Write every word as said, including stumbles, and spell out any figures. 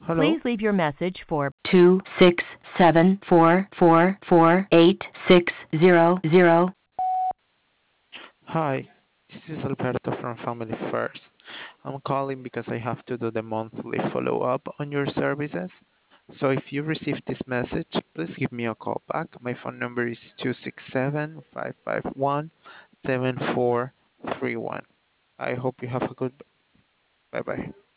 Please Hello? leave your message for two six seven four four four eight six zero zero. Hi, this is Alberto from Family First. I'm calling because I have to do the monthly follow-up on your services. So if you receive this message, please give me a call back. My phone number is two six seven, five five one, seven four three one. I hope you have a good bye bye.